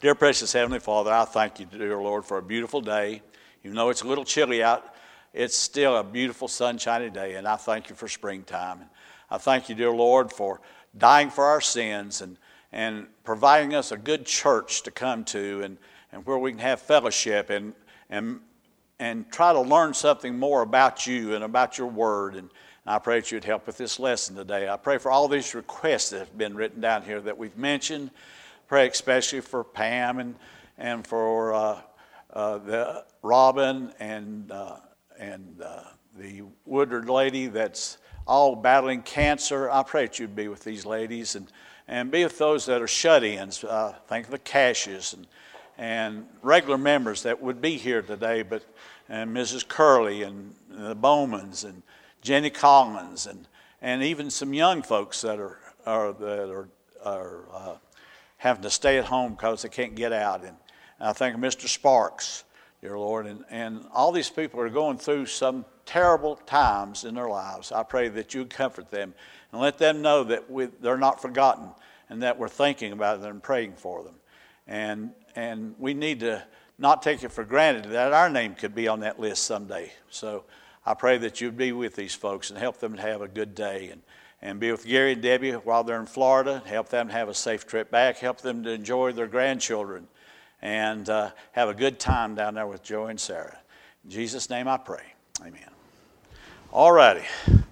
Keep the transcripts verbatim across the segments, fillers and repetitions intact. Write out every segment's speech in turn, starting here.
Dear precious Heavenly Father, I thank you, dear Lord, for a beautiful day. Even though it's a little chilly out, it's still a beautiful sunshiny day, and I thank you for springtime. I thank you, dear Lord, for dying for our sins and, and providing us a good church to come to and, and where we can have fellowship and, and, and try to learn something more about you and about your word. And I pray that you'd help with this lesson today. I pray for all these requests that have been written down here that we've mentioned. Pray especially for Pam and and for uh, uh, the Robin and uh, and uh, the Woodard lady that's all battling cancer. I pray that you'd be with these ladies and, and be with those that are shut-ins. Uh, think of the Cashes and and regular members that would be here today, but and Missus Curley and the Bowmans and Jenny Collins and and even some young folks that are are that are are. Uh, having to stay at home because they can't get out. And I think of Mister Sparks, dear Lord, and, and all these people are going through some terrible times in their lives. I pray that you comfort them and let them know that we, they're not forgotten and that we're thinking about them and praying for them. And, and we need to not take it for granted that our name could be on that list someday. So I pray that you'd be with these folks and help them to have a good day. And And be with Gary and Debbie while they're in Florida. Help them have a safe trip back. Help them to enjoy their grandchildren. And uh, have a good time down there with Joe and Sarah. In Jesus' name I pray. Amen. All righty.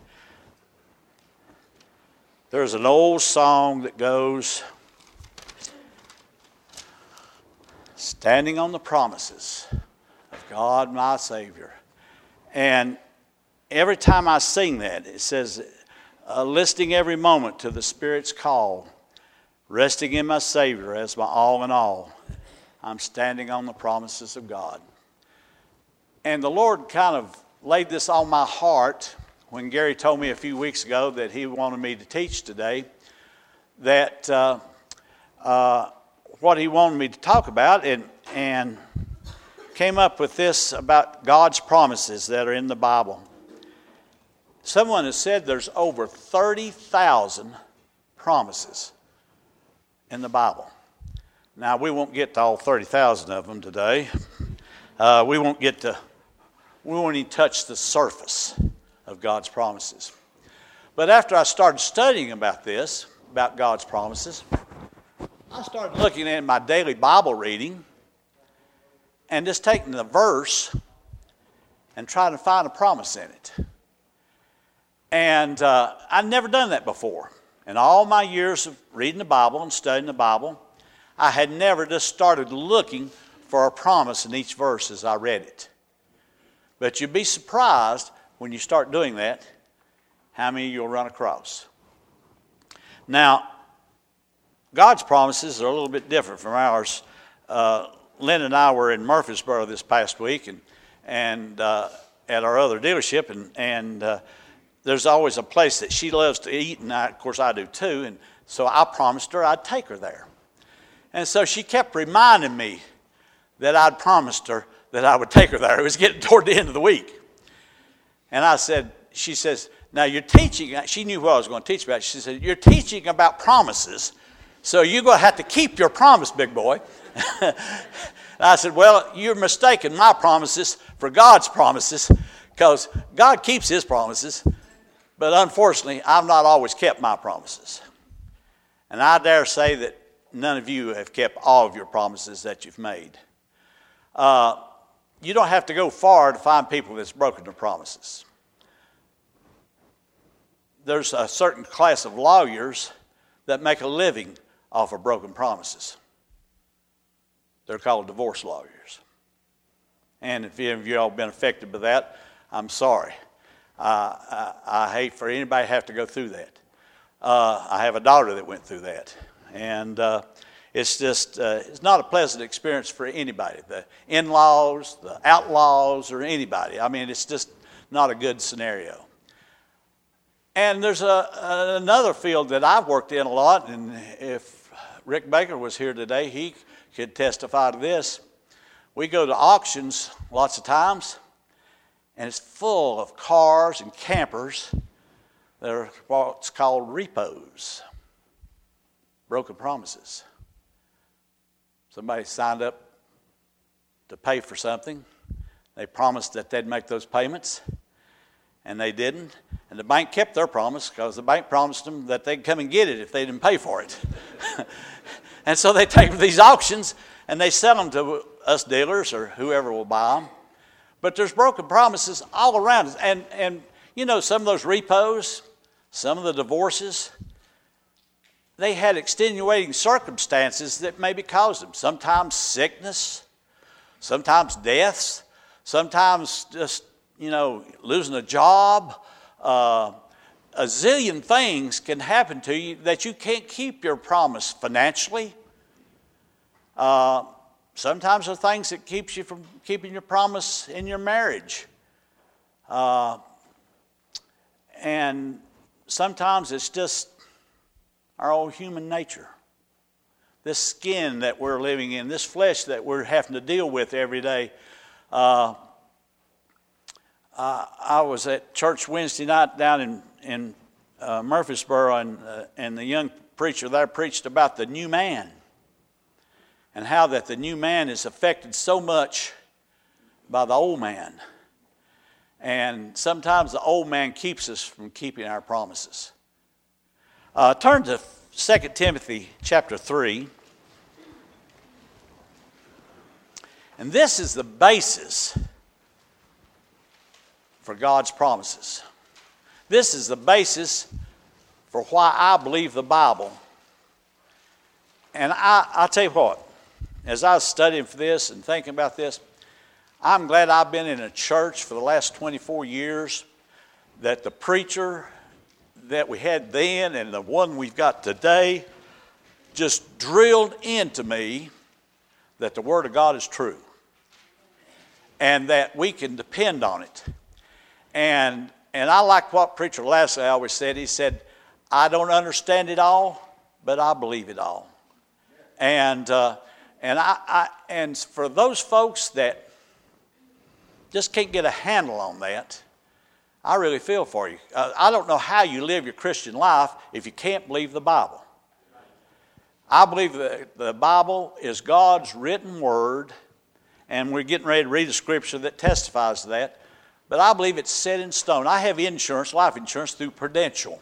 There's an old song that goes, standing on the promises of God my Savior. And every time I sing that, it says, Uh, listening every moment to the Spirit's call, resting in my Savior as my all in all, I'm standing on the promises of God. And the Lord kind of laid this on my heart when Gary told me a few weeks ago that he wanted me to teach today, that uh, uh, what he wanted me to talk about, and, and came up with this about God's promises that are in the Bible. Someone has said there's over thirty thousand promises in the Bible. Now, we won't get to all thirty thousand of them today. Uh, we won't get to, we won't even touch the surface of God's promises. But after I started studying about this, about God's promises, I started looking at my daily Bible reading and just taking the verse and trying to find a promise in it. And uh, I'd never done that before. In all my years of reading the Bible and studying the Bible, I had never just started looking for a promise in each verse as I read it. But you'd be surprised when you start doing that, how many you'll run across. Now, God's promises are a little bit different from ours. Uh, Lynn and I were in Murfreesboro this past week and, and uh, at our other dealership, and, and uh, there's always a place that she loves to eat, and I, of course I do too, and so I promised her I'd take her there. And so she kept reminding me that I'd promised her that I would take her there. It was getting toward the end of the week. And I said, she says, now you're teaching, she knew what I was going to teach about. She said, you're teaching about promises, so you're going to have to keep your promise, big boy. And I said, well, you're mistaking my promises for God's promises, because God keeps his promises. But unfortunately, I've not always kept my promises. And I dare say that none of you have kept all of your promises that you've made. Uh, you don't have to go far to find people that's broken their promises. There's a certain class of lawyers that make a living off of broken promises. They're called divorce lawyers. And if any of you all have been affected by that, I'm sorry. Uh, I, I hate for anybody to have to go through that. Uh, I have a daughter that went through that. And uh, it's just, uh, it's not a pleasant experience for anybody. The in-laws, the outlaws, or anybody. I mean, it's just not a good scenario. And there's a, another field that I've worked in a lot, and if Rick Baker was here today, he could testify to this. We go to auctions lots of times, and it's full of cars and campers that are what's called repos, broken promises. Somebody signed up to pay for something. They promised that they'd make those payments, and they didn't. And the bank kept their promise because the bank promised them that they'd come and get it if they didn't pay for it. And so they take these auctions and they sell them to us dealers or whoever will buy them. But there's broken promises all around us. And, and you know, some of those repos, some of the divorces, they had extenuating circumstances that maybe caused them. Sometimes sickness, sometimes deaths, sometimes just, you know, losing a job. Uh, a zillion things can happen to you that you can't keep your promise financially. Uh, sometimes there are things that keeps you from keeping your promise in your marriage. Uh, and sometimes it's just our old human nature. This skin that we're living in, this flesh that we're having to deal with every day. Uh, uh, I was at church Wednesday night down in, in uh, Murfreesboro, and, uh, and the young preacher there preached about the new man and how that the new man is affected so much by the old man. And sometimes the old man keeps us from keeping our promises. Uh, turn to Second Timothy chapter three. And this is the basis for God's promises. This is the basis for why I believe the Bible. And I, I'll tell you what, as I was studying for this and thinking about this, I'm glad I've been in a church for the last twenty-four years that the preacher that we had then and the one we've got today just drilled into me that the Word of God is true and that we can depend on it. And and I like what Preacher Lassie always said. He said, I don't understand it all, but I believe it all. And uh, and I, I and for those folks that just can't get a handle on that, I really feel for you. Uh, I don't know how you live your Christian life if you can't believe the Bible. I believe that the Bible is God's written word, and we're getting ready to read a scripture that testifies to that. But I believe it's set in stone. I have insurance, life insurance, through Prudential.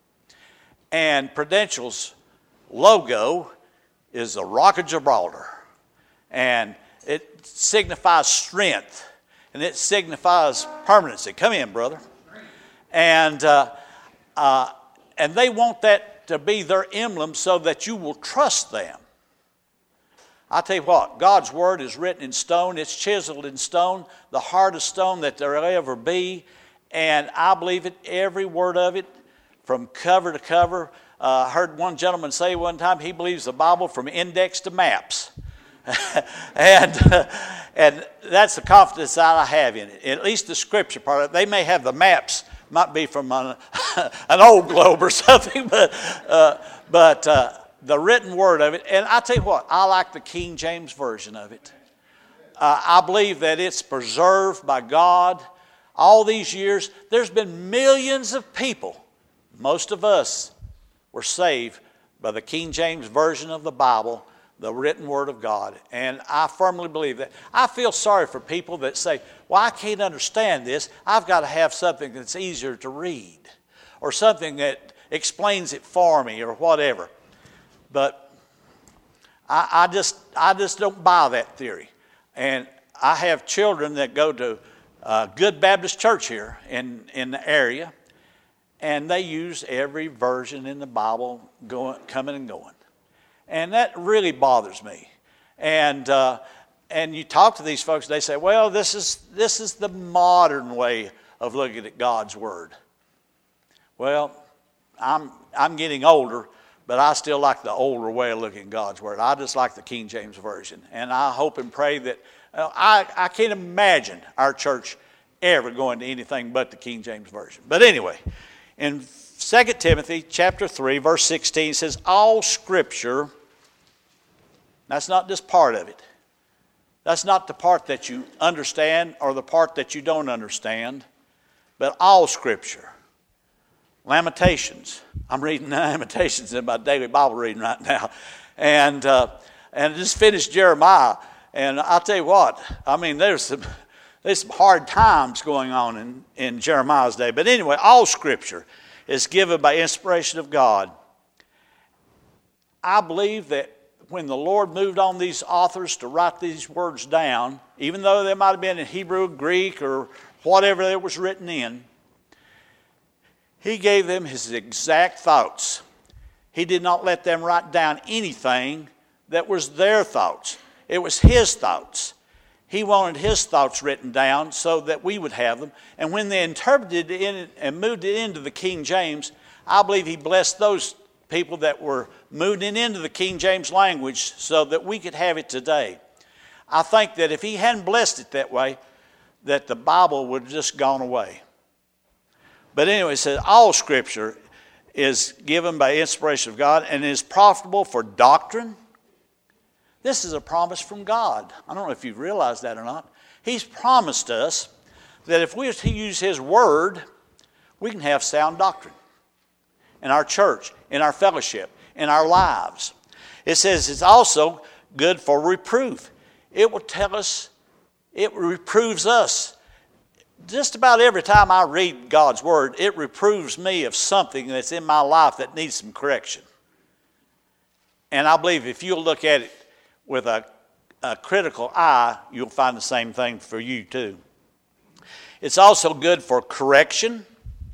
And Prudential's logo is the Rock of Gibraltar. And it signifies strength. And it signifies permanency. Come in, brother. And uh, uh, and they want that to be their emblem so that you will trust them. I tell you what, God's Word is written in stone. It's chiseled in stone, the hardest stone that there will ever be. And I believe it, every word of it, from cover to cover. Uh, I heard one gentleman say one time he believes the Bible from index to maps. and uh, and that's the confidence that I have in it. At least the scripture part of it. They may have the maps, might be from an, an old globe or something, but uh, but uh, the written word of it. And I tell you what, I like the King James Version of it. Uh, I believe that it's preserved by God all these years. There's been millions of people. Most of us were saved by the King James Version of the Bible, the written word of God. And I firmly believe that. I feel sorry for people that say, well, I can't understand this. I've got to have something that's easier to read or something that explains it for me or whatever. But I, I just I just don't buy that theory. And I have children that go to a good Baptist church here in, in the area, and they use every version in the Bible going, coming and going. And that really bothers me. And uh, and you talk to these folks, they say, well, this is this is the modern way of looking at God's Word. Well, I'm I'm getting older, but I still like the older way of looking at God's Word. I just like the King James Version. And I hope and pray that, uh, I, I can't imagine our church ever going to anything but the King James Version. But anyway, in Second Timothy chapter three, verse sixteen says, all Scripture, that's not just part of it. That's not the part that you understand or the part that you don't understand, but all Scripture. Lamentations. I'm reading Lamentations in my daily Bible reading right now. And uh, and I just finished Jeremiah. And I'll tell you what, I mean, there's some, there's some hard times going on in, in Jeremiah's day. But anyway, all Scripture is given by inspiration of God. I believe that when the Lord moved on these authors to write these words down, even though they might have been in Hebrew, Greek, or whatever it was written in, He gave them His exact thoughts. He did not let them write down anything that was their thoughts. It was His thoughts. He wanted His thoughts written down so that we would have them. And when they interpreted it in and moved it into the King James, I believe He blessed those people that were moving it into the King James language so that we could have it today. I think that if He hadn't blessed it that way, that the Bible would have just gone away. But anyway, it says all Scripture is given by inspiration of God and is profitable for doctrine. This is a promise from God. I don't know if you've realized that or not. He's promised us that if we use His Word, we can have sound doctrine in our church, in our fellowship, in our lives. It says it's also good for reproof. It will tell us, it reproves us. Just about every time I read God's Word, it reproves me of something that's in my life that needs some correction. And I believe if you'll look at it with a, a critical eye, you'll find the same thing for you too. It's also good for correction.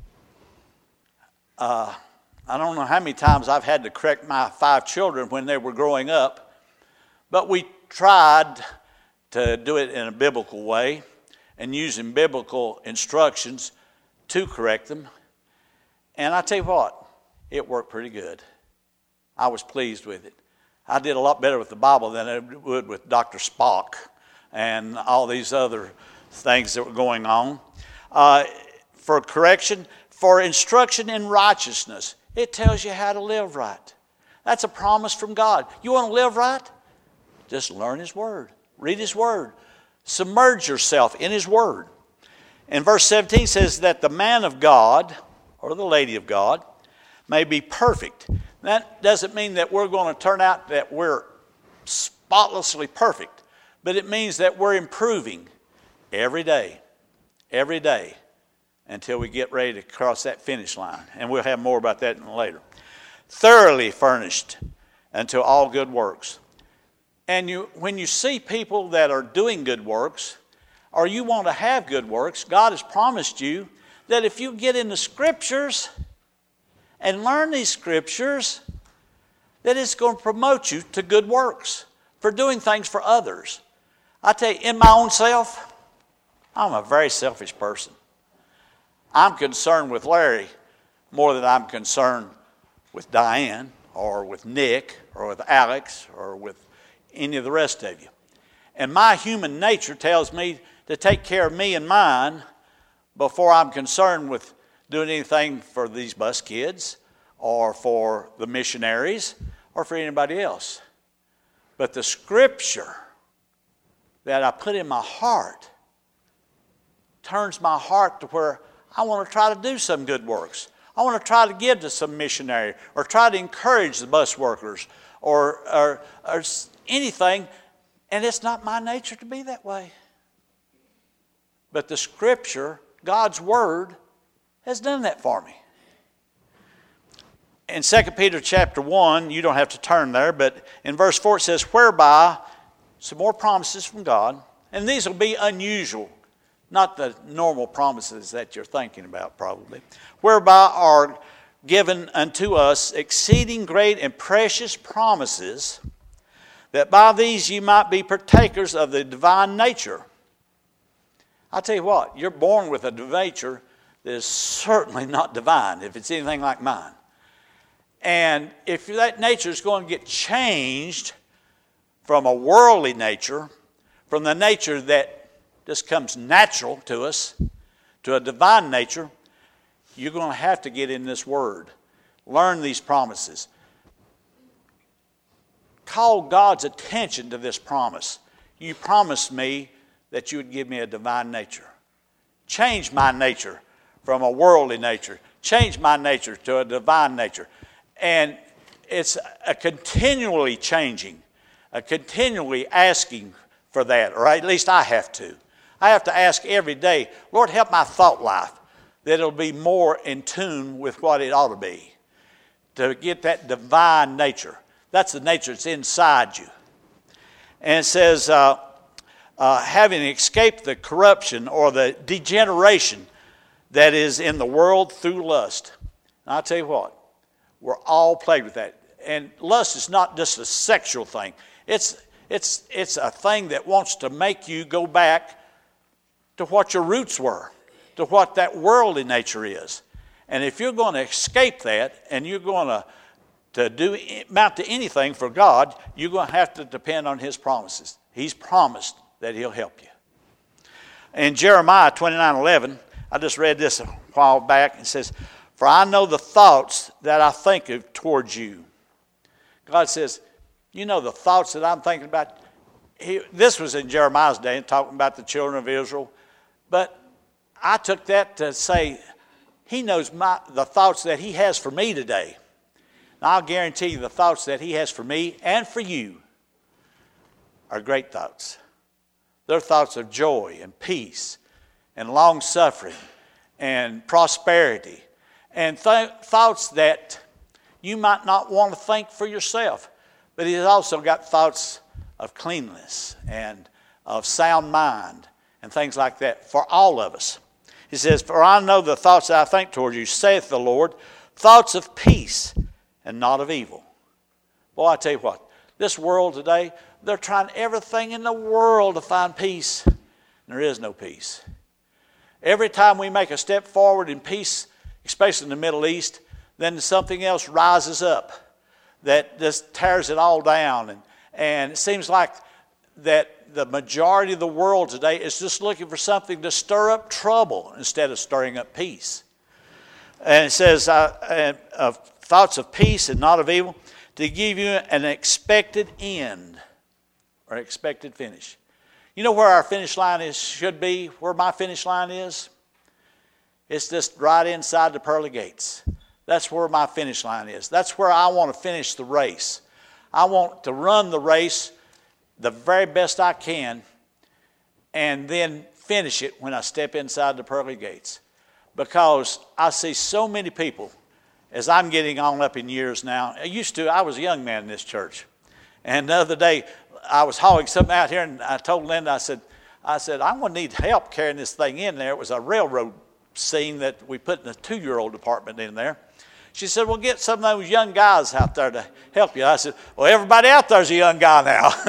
Uh, I don't know how many times I've had to correct my five children when they were growing up, but we tried to do it in a biblical way and using biblical instructions to correct them. And I tell you what, it worked pretty good. I was pleased with it. I did a lot better with the Bible than I would with Doctor Spock and all these other things that were going on. Uh, for correction, for instruction in righteousness, it tells you how to live right. That's a promise from God. You want to live right? Just learn His Word. Read His Word. Submerge yourself in His Word. And verse seventeen says that the man of God, or the lady of God, may be perfect. That doesn't mean that we're going to turn out that we're spotlessly perfect, but it means that we're improving every day, every day, until we get ready to cross that finish line. And we'll have more about that later. Thoroughly furnished unto all good works. And you, when you see people that are doing good works, or you want to have good works, God has promised you that if you get in the Scriptures and learn these Scriptures, that it's going to promote you to good works, for doing things for others. I tell you, in my own self, I'm a very selfish person. I'm concerned with Larry more than I'm concerned with Diane or with Nick or with Alex or with any of the rest of you. And my human nature tells me to take care of me and mine before I'm concerned with doing anything for these bus kids or for the missionaries or for anybody else. But the Scripture that I put in my heart turns my heart to where I want to try to do some good works. I want to try to give to some missionary or try to encourage the bus workers or, or, or anything. And it's not my nature to be that way. But the Scripture, God's Word, has done that for me. In Second Peter chapter one, you don't have to turn there, but in verse four it says, whereby, some more promises from God, and these will be unusual, not the normal promises that you're thinking about probably, whereby are given unto us exceeding great and precious promises, that by these ye might be partakers of the divine nature. I'll tell you what, you're born with a nature that is certainly not divine, if it's anything like mine. And if that nature is going to get changed from a worldly nature, from the nature that just comes natural to us, to a divine nature, you're going to have to get in this Word. Learn these promises. Call God's attention to this promise. You promised me that you would give me a divine nature. Change my nature from a worldly nature. Change my nature to a divine nature. And it's a continually changing. uh, continually asking for that, or at least I have to. I have to ask every day, Lord, help my thought life, that it'll be more in tune with what it ought to be, to get that divine nature. That's the nature that's inside you. And it says, uh, uh, having escaped the corruption or the degeneration that is in the world through lust. And I'll tell you what, we're all plagued with that. And lust is not just a sexual thing. It's, it's, it's a thing that wants to make you go back to what your roots were, to what that worldly nature is. And if you're going to escape that and you're going to, to do amount to anything for God, you're going to have to depend on His promises. He's promised that He'll help you. In Jeremiah twenty-nine eleven, I just read this a while back. It says, for I know the thoughts that I think of towards you. God says, you know the thoughts that I'm thinking about. He, this was in Jeremiah's day, talking about the children of Israel. But I took that to say, He knows my, the thoughts that He has for me today. And I'll guarantee you the thoughts that He has for me and for you are great thoughts. They're thoughts of joy and peace and long-suffering and prosperity and th- thoughts that you might not want to think for yourself. But He's also got thoughts of cleanliness and of sound mind and things like that for all of us. He says, for I know the thoughts that I think toward you, saith the Lord, thoughts of peace and not of evil. Boy, I tell you what, this world today, they're trying everything in the world to find peace. And there is no peace. Every time we make a step forward in peace, especially in the Middle East, then something else rises up that just tears it all down. And, and it seems like that the majority of the world today is just looking for something to stir up trouble instead of stirring up peace. And it says, uh, uh, thoughts of peace and not of evil, to give you an expected end or expected finish. You know where our finish line is, should be, where my finish line is? It's just right inside the pearly gates. That's where my finish line is. That's where I want to finish the race. I want to run the race the very best I can and then finish it when I step inside the pearly gates. Because I see so many people, as I'm getting on up in years now. I used to, I was a young man in this church. And the other day, I was hauling something out here, and I told Linda, I said, I said, I'm going to need help carrying this thing in there. It was a railroad scene that we put in a two-year-old department in there. She said, well, get some of those young guys out there to help you. I said, well, everybody out there's a young guy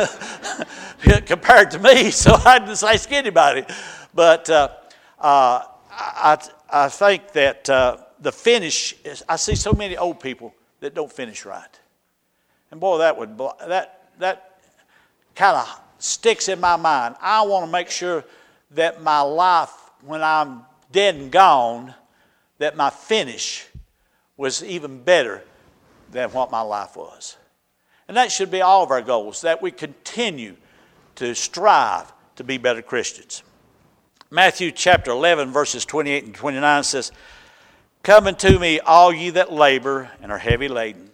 now compared to me, so I didn't say anybody. But uh, uh, I, I think that uh, the finish, is, I see so many old people that don't finish right. And boy, that would that that kind of sticks in my mind. I want to make sure that my life, when I'm dead and gone, that my finish was even better than what my life was. And that should be all of our goals, that we continue to strive to be better Christians. Matthew chapter eleven, verses twenty-eight and twenty-nine says, come unto me, all ye that labor and are heavy laden.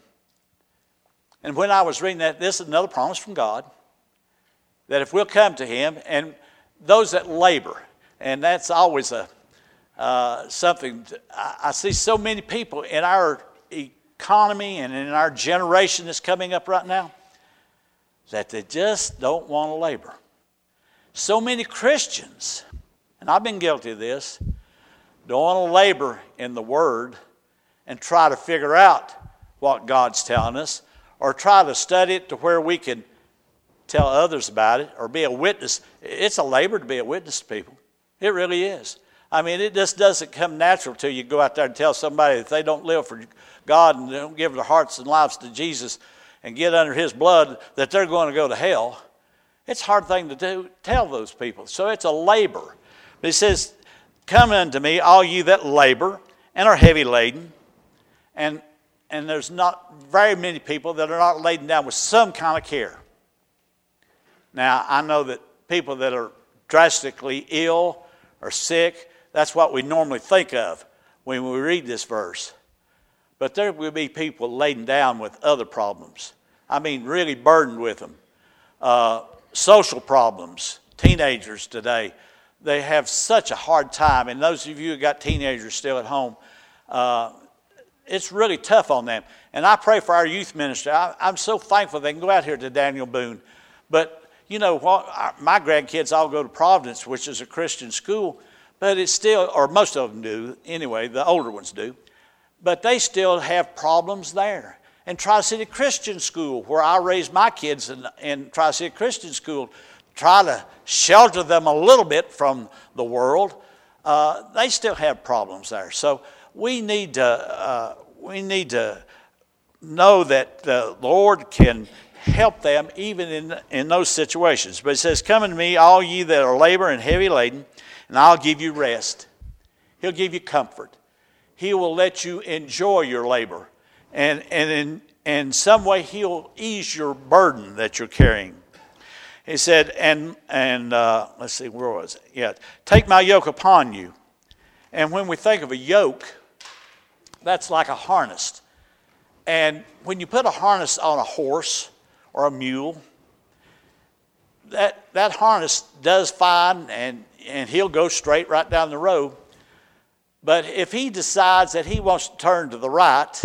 And when I was reading that, this is another promise from God, that if we'll come to Him, and those that labor, and that's always a uh, something, I, I see so many people in our economy and in our generation that's coming up right now, that they just don't want to labor. So many Christians, and I've been guilty of this, don't want to labor in the Word and try to figure out what God's telling us, or try to study it to where we can tell others about it or be a witness. It's a labor to be a witness to people. It really is. I mean, it just doesn't come natural to you to go out there and tell somebody that they don't live for God and they don't give their hearts and lives to Jesus and get under His blood, that they're going to go to hell. It's a hard thing to do, tell those people. So it's a labor. But He says, come unto me, all you that labor and are heavy laden. And, and there's not very many people that are not laden down with some kind of care. Now, I know that people that are drastically ill or sick, that's what we normally think of when we read this verse. But there will be people laden down with other problems. I mean, really burdened with them. Uh, social problems, teenagers today, they have such a hard time. And those of you who got teenagers still at home, uh, it's really tough on them. And I pray for our youth ministry. I, I'm so thankful they can go out here to Daniel Boone. But, you know, what, our, my grandkids all go to Providence, which is a Christian school, but it's still, or most of them do anyway, the older ones do, but they still have problems there. And Tri-City Christian School, where I raised my kids in, in Tri-City Christian School, try to shelter them a little bit from the world, uh, they still have problems there. So we need to uh, we need to know that the Lord can help them even in in those situations. But it says, "Come unto me, all ye that are labor and heavy laden, and I'll give you rest." He'll give you comfort. He will let you enjoy your labor. And, and in, in some way, he'll ease your burden that you're carrying. He said, and, and uh, let's see, where was it? Yeah, "Take my yoke upon you." And when we think of a yoke, that's like a harness. And when you put a harness on a horse or a mule, that, that harness does fine, and, and he'll go straight right down the road. But if he decides that he wants to turn to the right,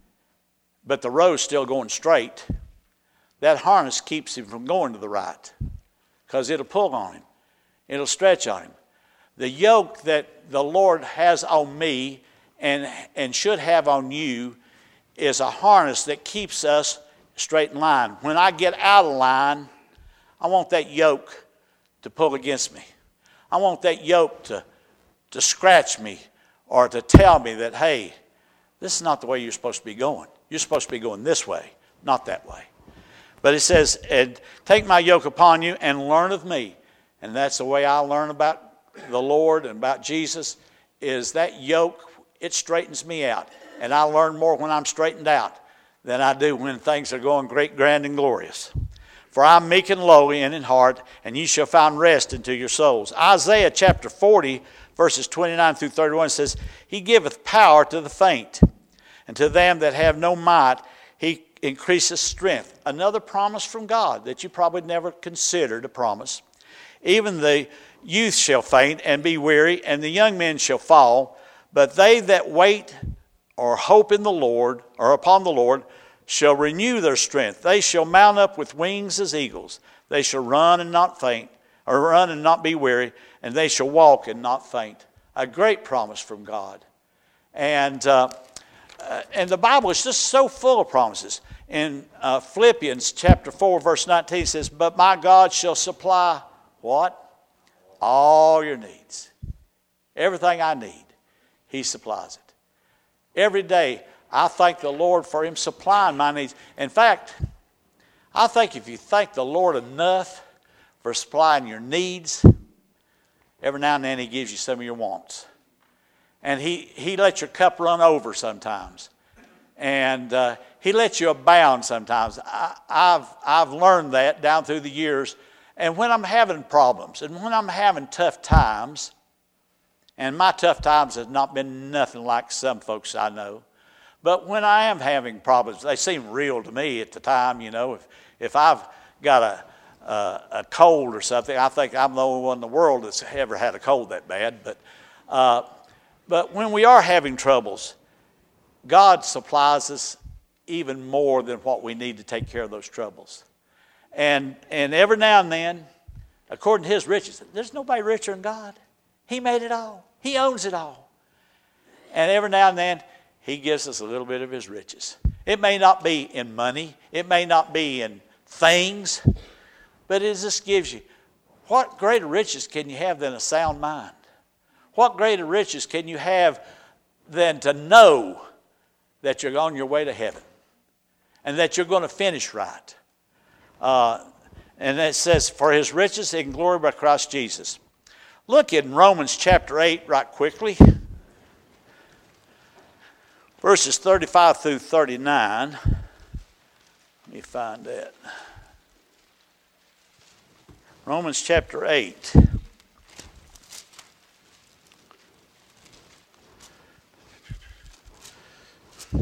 but the road's still going straight, that harness keeps him from going to the right because it'll pull on him. It'll stretch on him. The yoke that the Lord has on me and, and should have on you is a harness that keeps us straight in line. When I get out of line, I want that yoke to pull against me. I want that yoke to, to scratch me or to tell me that, hey, this is not the way you're supposed to be going. You're supposed to be going this way, not that way. But it says, and "Take my yoke upon you and learn of me." And that's the way I learn about the Lord and about Jesus, is that yoke, it straightens me out. And I learn more when I'm straightened out than I do when things are going great, grand, and glorious. "For I'm meek and lowly and in heart, and ye shall find rest unto your souls." Isaiah chapter forty, verses twenty-nine through thirty-one says, "He giveth power to the faint, and to them that have no might he increaseth strength." Another promise from God that you probably never considered a promise. "Even the youth shall faint and be weary, and the young men shall fall. But they that wait or hope in the Lord, or upon the Lord, shall renew their strength. They shall mount up with wings as eagles. They shall run and not faint, or run and not be weary, and they shall walk and not faint." A great promise from God. And uh, uh, and the Bible is just so full of promises. In uh, Philippians chapter four, verse nineteen, it says, "But my God shall supply" what? "All your needs." Everything I need, he supplies it. Every day, I thank the Lord for him supplying my needs. In fact, I think if you thank the Lord enough for supplying your needs, every now and then he gives you some of your wants. And he, he lets your cup run over sometimes. And uh, he lets you abound sometimes. I, I've, I've learned that down through the years. And when I'm having problems and when I'm having tough times, and my tough times have not been nothing like some folks I know, but when I am having problems, they seem real to me at the time. You know, if if I've got a a, a cold or something, I think I'm the only one in the world that's ever had a cold that bad. But uh, but when we are having troubles, God supplies us even more than what we need to take care of those troubles. And and every now and then, according to his riches, there's nobody richer than God. He made it all. He owns it all. And every now and then, he gives us a little bit of his riches. It may not be in money. It may not be in things. But it just gives you, what greater riches can you have than a sound mind? What greater riches can you have than to know that you're on your way to heaven and that you're going to finish right? Uh, and it says, "For his riches in glory by Christ Jesus." Look in Romans chapter eight right quickly. Verses thirty-five through thirty-nine. Let me find that. Romans chapter eight.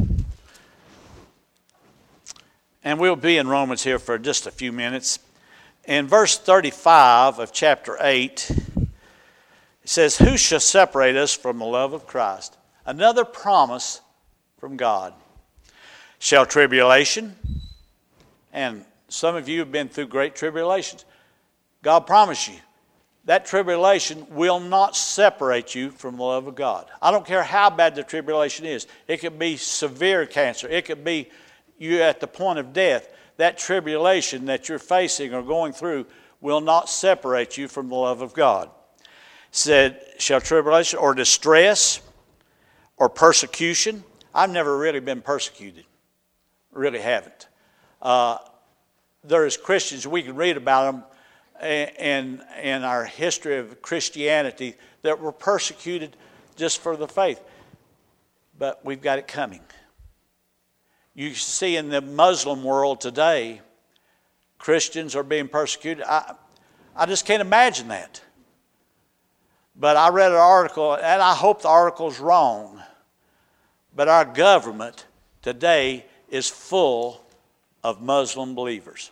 And we'll be in Romans here for just a few minutes. In verse thirty-five of chapter eight, it says, who shall separate us from the love of Christ? Another promise from God. Shall tribulation, and some of you have been through great tribulations. God promised you that tribulation will not separate you from the love of God. I don't care how bad the tribulation is. It could be severe cancer. It could be you at the point of death. That tribulation that you're facing or going through will not separate you from the love of God. It said, shall tribulation or distress or persecution? I've never really been persecuted. Really haven't. Uh, there's Christians, we can read about them in, in our history of Christianity that were persecuted just for the faith. But we've got it coming. You see in the Muslim world today, Christians are being persecuted. I, I just can't imagine that. But I read an article, and I hope the article's wrong, but our government today is full of Muslim believers.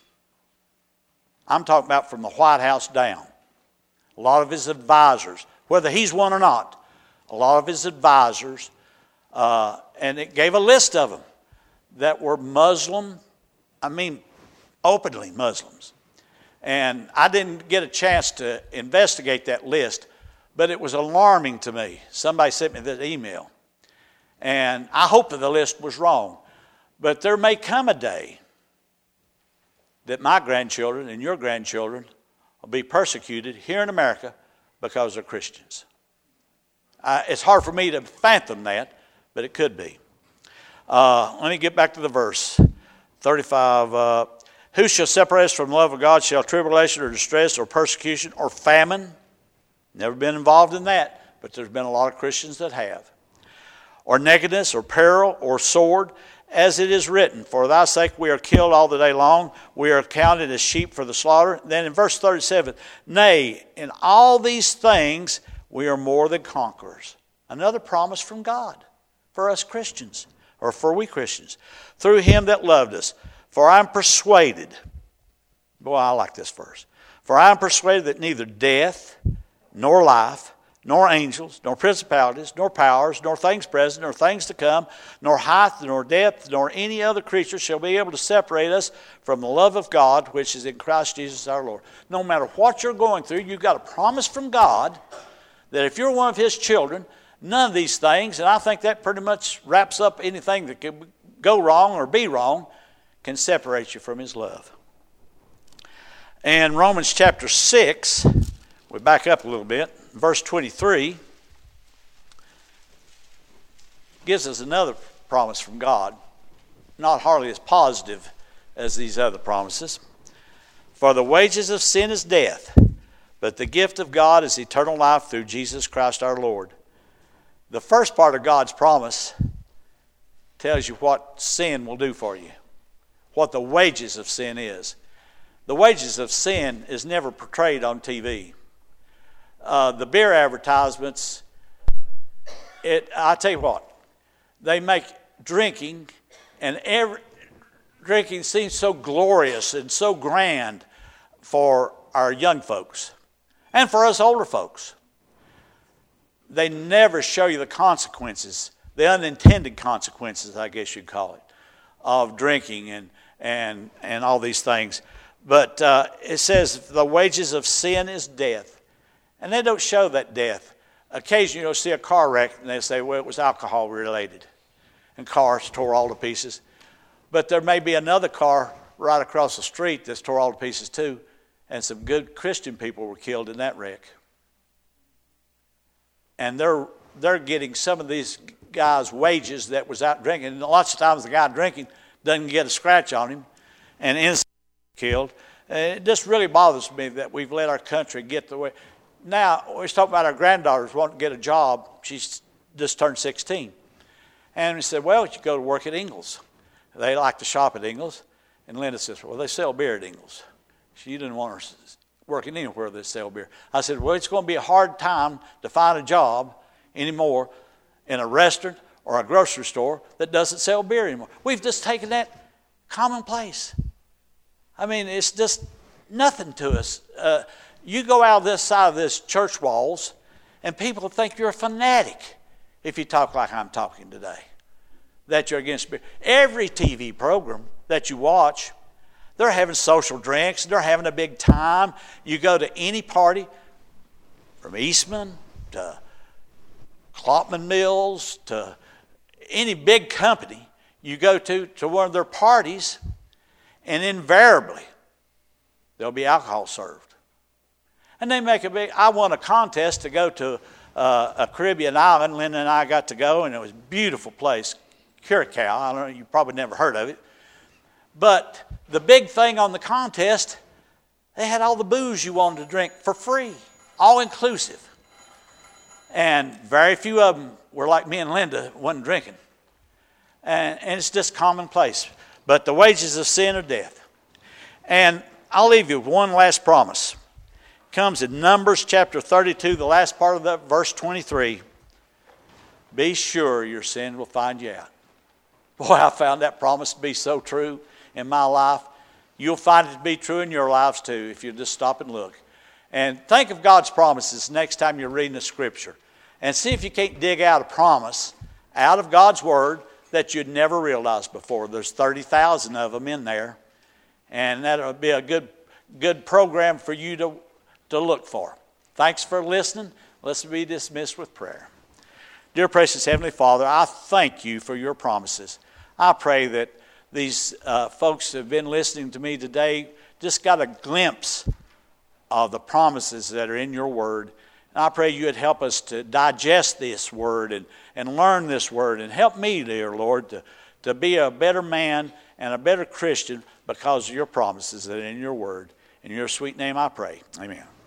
I'm talking about from the White House down. A lot of his advisors, whether he's one or not, a lot of his advisors, uh, and it gave a list of them that were Muslim, I mean openly Muslims. And I didn't get a chance to investigate that list, but it was alarming to me. Somebody sent me that email. And I hope that the list was wrong. But there may come a day that my grandchildren and your grandchildren will be persecuted here in America because they're Christians. Uh, it's hard for me to fathom that, but it could be. Uh, let me get back to the verse. thirty-five. Uh, Who shall separate us from the love of God? Shall tribulation or distress or persecution or famine? Never been involved in that, but there's been a lot of Christians that have. Or nakedness or peril or sword, as it is written, for thy sake we are killed all the day long. We are counted as sheep for the slaughter. Then in verse thirty-seven, nay, in all these things we are more than conquerors. Another promise from God for us Christians, or for we Christians. Through him that loved us. For I am persuaded, boy, I like this verse. For I am persuaded that neither death, nor life, nor angels, nor principalities, nor powers, nor things present, nor things to come, nor height, nor depth, nor any other creature shall be able to separate us from the love of God, which is in Christ Jesus our Lord. No matter what you're going through, you've got a promise from God that if you're one of his children, none of these things, and I think that pretty much wraps up anything that could go wrong or be wrong, can separate you from his love. And Romans chapter six, we back up a little bit, verse twenty-three, gives us another promise from God, not hardly as positive as these other promises. For the wages of sin is death, but the gift of God is eternal life through Jesus Christ our Lord. The first part of God's promise tells you what sin will do for you, what the wages of sin is. The wages of sin is never portrayed on T V. Uh, the beer advertisements, it, I tell you what, they make drinking, and every, drinking seems so glorious and so grand for our young folks and for us older folks. They never show you the consequences, the unintended consequences, I guess you'd call it, of drinking and and and all these things. But uh, it says the wages of sin is death. And they don't show that death. Occasionally you'll see a car wreck and they say, well, it was alcohol related. And cars tore all to pieces. But there may be another car right across the street that's tore all to pieces too. And some good Christian people were killed in that wreck. And they're they're getting some of these guys' wages that was out drinking. And lots of times the guy drinking doesn't get a scratch on him and innocent killed. And it just really bothers me that we've let our country get the way. Now, we was talking about our granddaughters wanting to get a job. She's just turned sixteen. And we said, well, you go to work at Ingles. They like to shop at Ingles. And Linda says, well, they sell beer at Ingles. She didn't want her working anywhere that sell beer. I said, well, it's going to be a hard time to find a job anymore in a restaurant or a grocery store that doesn't sell beer anymore. We've just taken that commonplace. I mean, it's just nothing to us. Uh, you go out this side of this church walls, and people think you're a fanatic if you talk like I'm talking today, that you're against beer. Every T V program that you watch, they're having social drinks. They're having a big time. You go to any party, from Eastman to Klopman Mills to any big company you go to, to one of their parties, and invariably there'll be alcohol served. And they make a big, I won a contest to go to uh, a Caribbean island. Linda and I got to go, and it was a beautiful place, Curacao. I don't know, you probably never heard of it. But the big thing on the contest, they had all the booze you wanted to drink for free, all inclusive. And very few of them were like me and Linda, wasn't drinking. And, and it's just commonplace. But the wages of sin are death. And I'll leave you with one last promise. It comes in Numbers chapter thirty-two, the last part of that, verse twenty-three. Be sure your sin will find you out. Boy, I found that promise to be so true in my life. You'll find it to be true in your lives too if you just stop and look. And think of God's promises next time you're reading the Scripture. And see if you can't dig out a promise out of God's Word that you'd never realized before. There's thirty thousand of them in there. And that'll be a good good program for you to, to look for. Thanks for listening. Let's be dismissed with prayer. Dear precious Heavenly Father, I thank you for your promises. I pray that these uh, folks who have been listening to me today just got a glimpse of the promises that are in your word. And I pray you would help us to digest this word and, and learn this word. And help me, dear Lord, to, to be a better man and a better Christian because of your promises that are in your word. In your sweet name I pray. Amen.